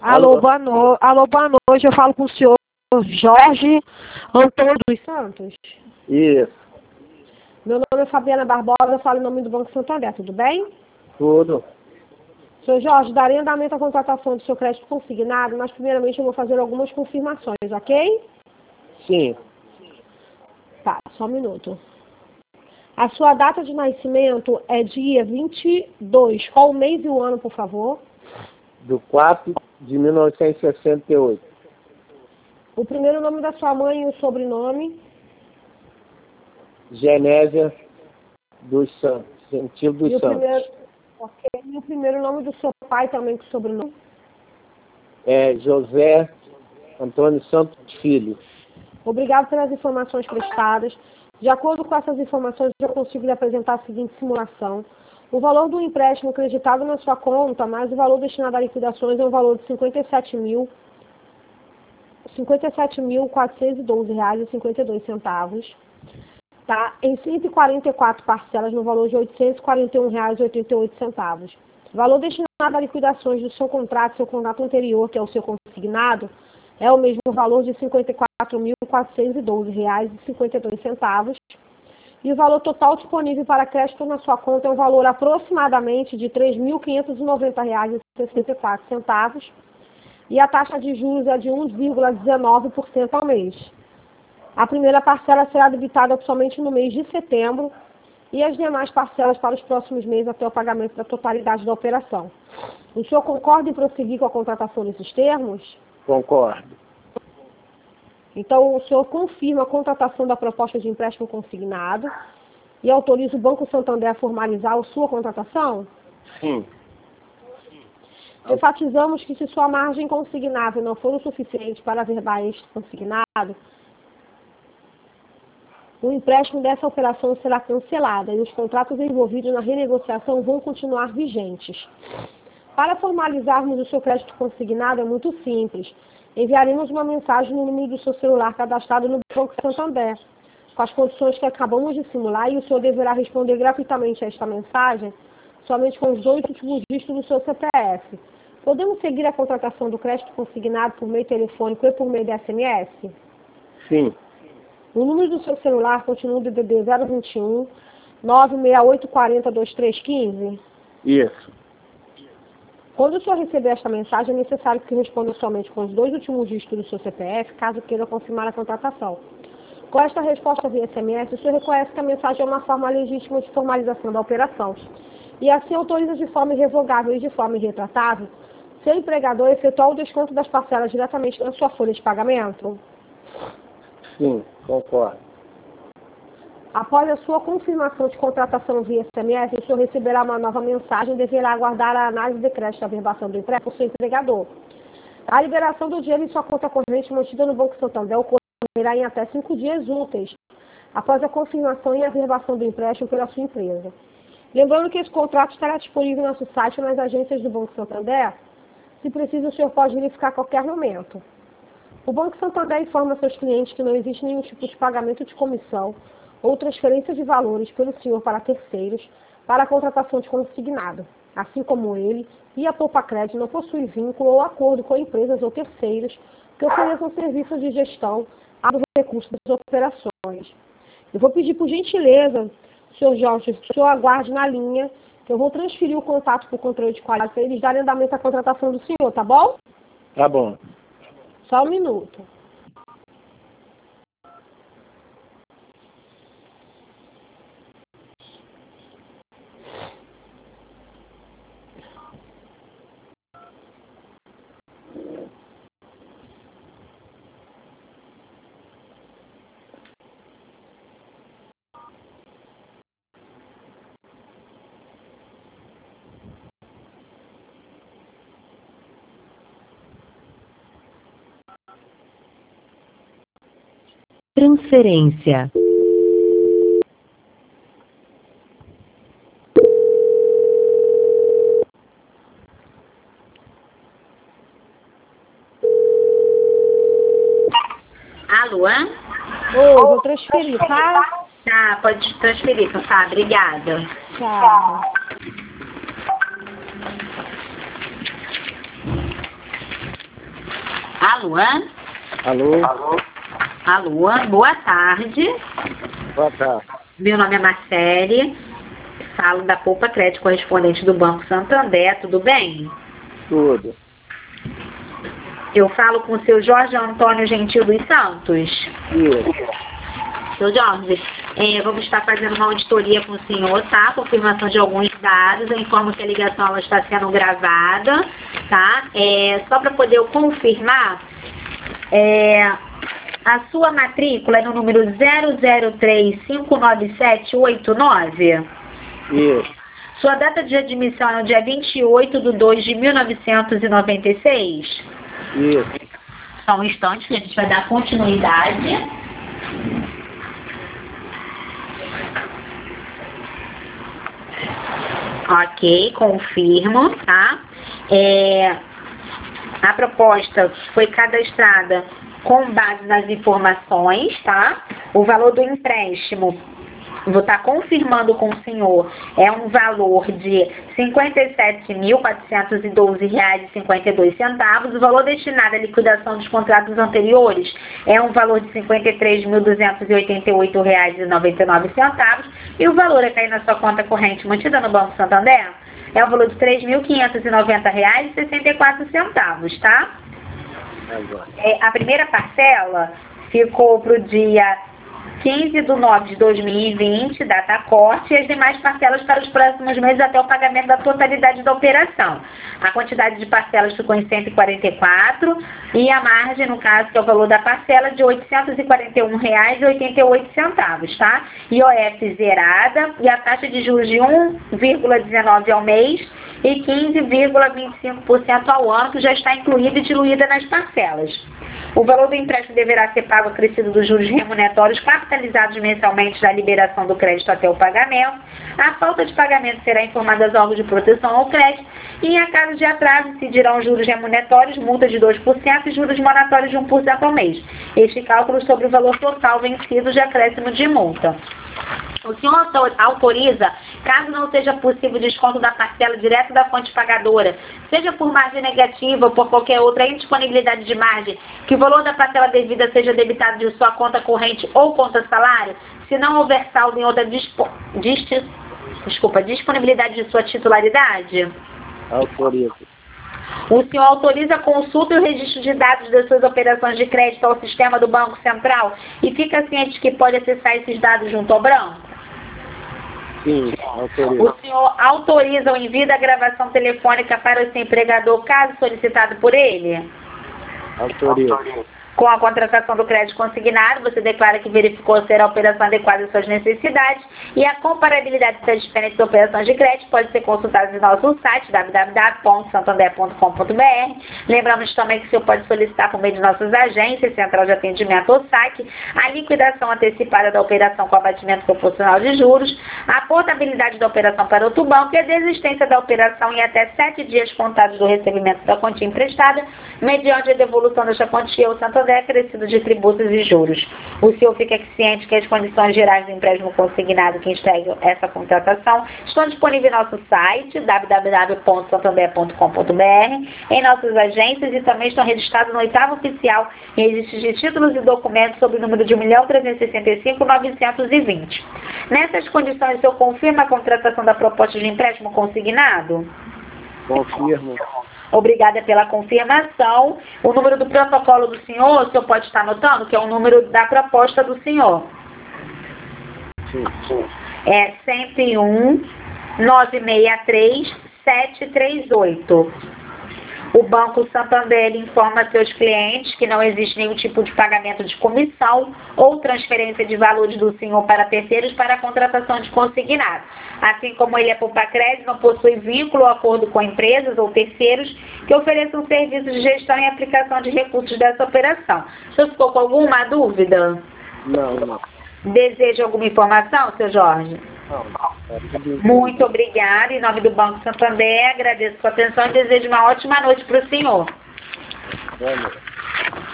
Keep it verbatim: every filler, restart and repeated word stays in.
Alô, boa no... Alô, boa noite. Eu falo com o senhor Jorge Antônio dos Santos. Isso. Meu nome é Fabiana Barbosa, eu falo em nome do Banco Santander, tudo bem? Tudo. Senhor Jorge, darei andamento à contratação do seu crédito consignado, mas primeiramente eu vou fazer algumas confirmações, ok? Sim. Tá, só um minuto. A sua data de nascimento é dia vinte e dois. Qual o mês e o ano, por favor? Do quatro de mil novecentos e sessenta e oito. O primeiro nome da sua mãe e o sobrenome? Genésia dos Santos. Gentil dos E o Santos. primeiro... Ok. E o primeiro nome do seu pai também com sobrenome? É José Antônio Santos Filho. Obrigado pelas informações prestadas. De acordo com essas informações, eu consigo lhe apresentar a seguinte simulação. O valor do empréstimo acreditado na sua conta, mais o valor destinado a liquidações, é um valor de cinquenta e sete mil, cinquenta e sete mil quatrocentos e doze reais e cinquenta e dois centavos. Tá? Em cento e quarenta e quatro parcelas no valor de oitocentos e quarenta e um reais e oitenta e oito centavos. Valor destinado a liquidações do seu contrato, seu contrato anterior, que é o seu consignado, é o mesmo valor de cinquenta e quatro mil quatrocentos e doze reais e cinquenta e dois centavos. E o valor total disponível para crédito na sua conta é um valor aproximadamente de três mil quinhentos e noventa reais e sessenta e quatro centavos. E a taxa de juros é de um vírgula dezenove por cento ao mês. A primeira parcela será debitada somente no mês de setembro e as demais parcelas para os próximos meses até o pagamento da totalidade da operação. O senhor concorda em prosseguir com a contratação nesses termos? Concordo. Então, o senhor confirma a contratação da proposta de empréstimo consignado e autoriza o Banco Santander a formalizar a sua contratação? Sim. Enfatizamos que se sua margem consignável não for o suficiente para averbar este consignado, o empréstimo dessa operação será cancelado e os contratos envolvidos na renegociação vão continuar vigentes. Para formalizarmos o seu crédito consignado é muito simples. Enviaremos uma mensagem no número do seu celular cadastrado no Banco Santander, com as condições que acabamos de simular, e o senhor deverá responder gratuitamente a esta mensagem somente com os dois últimos dígitos do seu C P F. Podemos seguir a contratação do crédito consignado por meio telefônico e por meio de S M S? Sim. O número do seu celular continua o D D D zero vinte e um, nove seis oito quatro zero, dois três um cinco? Isso. Quando o senhor receber esta mensagem, é necessário que responda somente com os dois últimos dígitos do seu C P F, caso queira confirmar a contratação. Com esta resposta via S M S, o senhor reconhece que a mensagem é uma forma legítima de formalização da operação e assim autoriza de forma irrevogável e de forma irretratável seu empregador efetuar o desconto das parcelas diretamente na sua folha de pagamento? Sim, concordo. Após a sua confirmação de contratação via S M S, o senhor receberá uma nova mensagem e deverá aguardar a análise de crédito da averbação do empréstimo por seu empregador. A liberação do dinheiro em sua conta corrente mantida no Banco Santander ocorrerá em até cinco dias úteis, após a confirmação e averbação do empréstimo pela sua empresa. Lembrando que esse contrato estará disponível no nosso site e nas agências do Banco Santander. Se precisa, o senhor pode verificar a qualquer momento. O Banco Santander informa seus clientes que não existe nenhum tipo de pagamento de comissão ou transferência de valores pelo senhor para terceiros para a contratação de consignado, assim como ele e a Poupa Crédito não possui vínculo ou acordo com empresas ou terceiros que ofereçam serviços de gestão dos recursos das operações. Eu vou pedir por gentileza, senhor Jorge, que o senhor aguarde na linha, que eu vou transferir o contato para o controle de qualidade para eles darem andamento à contratação do senhor, tá bom? Tá bom. Só um minuto. Transferência. Alô? Oi, vou transferir, tá? Tá, pode transferir, tá? Obrigada. Tchau. Alô? Alô? Alô? Alô, boa tarde. Boa tarde. Meu nome é Marcele, falo da Poupa Crédito, correspondente do Banco Santander, tudo bem? Tudo. Eu falo com o seu Jorge Antônio Gentil dos Santos. Isso. Seu Jorge, é, vamos estar fazendo uma auditoria com o senhor, tá? Confirmação de alguns dados. Eu informo que a ligação ela está sendo gravada, tá? É, só para poder eu confirmar, é, a sua matrícula é no número zero zero três cinco nove sete oito nove? Isso. Sua data de admissão é no dia vinte e oito de dois de mil novecentos e noventa e seis? Isso. Só um instante que a gente vai dar continuidade. Ok, confirmo, tá? É, a proposta foi cadastrada com base nas informações, tá? O valor do empréstimo, vou estar confirmando com o senhor, é um valor de cinquenta e sete mil quatrocentos e doze reais e cinquenta e dois centavos. O valor destinado à liquidação dos contratos anteriores é um valor de cinquenta e três mil duzentos e oitenta e oito reais e noventa e nove centavos. E o valor a cair na sua conta corrente mantida no Banco Santander é o valor de três mil quinhentos e noventa reais e sessenta e quatro centavos, tá? É, a primeira parcela ficou para o dia quinze de nove de dois mil e vinte, data corte, e as demais parcelas para os próximos meses até o pagamento da totalidade da operação. A quantidade de parcelas ficou em cento e quarenta e quatro e a margem, no caso, que é o valor da parcela, de oitocentos e quarenta e um reais e oitenta e oito centavos, tá? I O F zerada e a taxa de juros de um vírgula dezenove por cento ao mês e quinze vírgula vinte e cinco por cento ao ano, que já está incluída e diluída nas parcelas. O valor do empréstimo deverá ser pago acrescido dos juros remuneratórios capitalizados mensalmente da liberação do crédito até o pagamento. A falta de pagamento será informada aos órgãos de proteção ao crédito e, em caso de atraso, incidirão juros remuneratórios, multa de dois por cento e juros moratórios de um por cento ao mês. Este cálculo sobre o valor total vencido de acréscimo de multa. O senhor autoriza, caso não seja possível o desconto da parcela direto da fonte pagadora, seja por margem negativa ou por qualquer outra indisponibilidade de margem, que o valor da parcela devida seja debitado de sua conta corrente ou conta salário, se não houver saldo em outra dispo, dist, desculpa, disponibilidade de sua titularidade? Autoriza. O senhor autoriza a consulta e o registro de dados das suas operações de crédito ao sistema do Banco Central e fica ciente que pode acessar esses dados junto ao banco? Sim, autoriza. O senhor autoriza o envio da gravação telefônica para o seu empregador, caso solicitado por ele? Autoriza. Com a contratação do crédito consignado, você declara que verificou ser a operação adequada às suas necessidades e a comparabilidade das diferentes operações de crédito pode ser consultada no nosso site w w w ponto santander ponto com ponto b r. Lembramos também que o senhor pode solicitar por meio de nossas agências, Central de Atendimento ou S A C, a liquidação antecipada da operação com abatimento proporcional de juros, a portabilidade da operação para outro banco e a desistência da operação em até sete dias contados do recebimento da quantia emprestada, mediante a devolução desta quantia ao Santander acrescido de tributos e juros. O senhor fica ciente que as condições gerais do empréstimo consignado que entrega essa contratação estão disponíveis em nosso site w w w ponto santander ponto com ponto b r, em nossas agências e também estão registrados no oitavo oficial em registro de títulos e documentos sob o número de um milhão trezentos e sessenta e cinco mil novecentos e vinte. Nessas condições, o senhor confirma a contratação da proposta de empréstimo consignado? Confirmo. Obrigada pela confirmação. O número do protocolo do senhor, o senhor pode estar anotando, que é o número da proposta do senhor. Sim, sim. É cento e um, nove seis três, sete três oito. O Banco Santander informa a seus clientes que não existe nenhum tipo de pagamento de comissão ou transferência de valores do senhor para terceiros para a contratação de consignado. Assim como ele é Poupa Crédito, não possui vínculo ou acordo com empresas ou terceiros que ofereçam serviços de gestão e aplicação de recursos dessa operação. O senhor ficou com alguma dúvida? Não, não. Deseja alguma informação, seu Jorge? Não, não. Muito obrigada. Em nome do Banco Santander, agradeço a sua atenção e desejo uma ótima noite para o senhor. Boa noite.